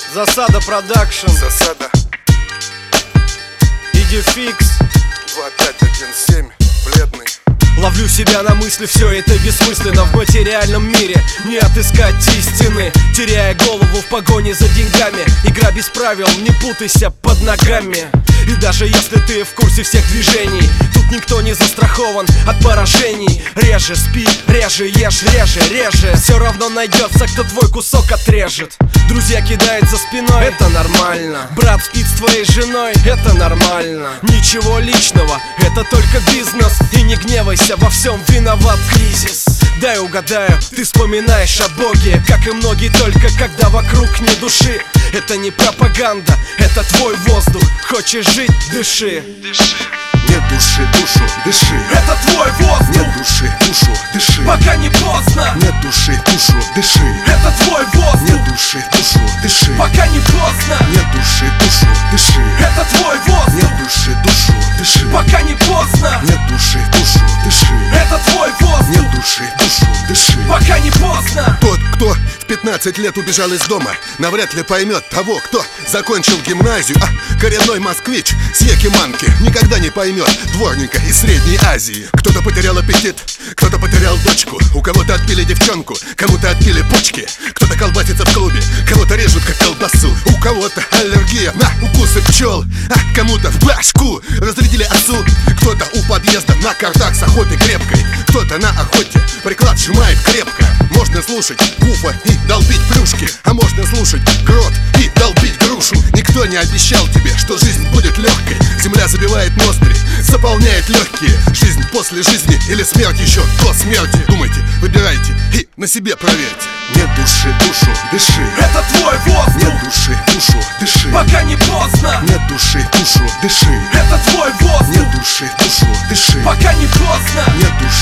Засада продакшн. Засада. Иди фикс. 2517. Бледный. Ловлю себя на мысли, все это бессмысленно. В материальном мире не отыскать истины, теряя голову в погоне за деньгами. Игра без правил, не путайся под ногами. И даже если ты в курсе всех движений, тут никто не застрахован от поражений. Реже спи, реже ешь, реже. Все равно найдется, кто твой кусок отрежет. Друзья кидают за спиной, это нормально. Брат спит с твоей женой, это нормально. Ничего личного, это только бизнес. И не гневайся, во всем виноват кризис. Дай угадаю, ты вспоминаешь о Боге, как и многие, только когда вокруг не души. Это не пропаганда, это твой воздух. Хочешь жить, дыши. Нет души, душу, дыши. Это твой воздух. Нет души, душу, дыши. Пока не поздно. Нет души, душу, дыши. Это твой воздух. Нет души, душу, дыши. Пока не поздно. Нет души, душу, дыши. Это твой воздух. Нет души, душу, дыши. Пока не поздно. Нет души, душу, дыши. Это твой воздух. Нет души, душу, дыши. Пока не поздно. Тот, кто в 15 лет убежал из дома, навряд ли поймет того, кто закончил гимназию, коренной москвич с Якиманки никогда не поймет дворника из Средней Азии. Кто-то потерял аппетит, кто-то потерял дочку, у кого-то отпили девчонку, кому-то отпили почки, кто-то колбасится в клубе, кого-то режут как колбасу, у кого-то аллергия на укусы пчел, кому-то в башку разрядили осу. Кто-то у подъезда на картах с охотой крепкой, кто-то на охоте приклад сжимает крепко. Можно слушать Гуфа и долбить плюшки, а можно слушать Грот и долбить грушу. Никто не обещал тебе, что жизнь будет легкой. Земля забивает ноздри, заполняет легкие. Жизнь после жизни или смерть еще до смерти. Думайте, выбирайте и на себе проверьте. Нет души, душу, дыши. Это твой воздух. Нет души, душу, дыши. Пока не поздно. Нет души, душу, дыши. Это твой воздух. Нет души, душу, дыши. Пока не поздно. Нет души,